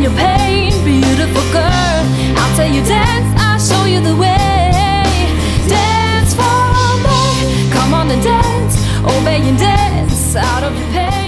in your pain, beautiful girl. I'll tell you dance, I'll show you the way. Dance for me, come on and dance, obey and dance out of your pain.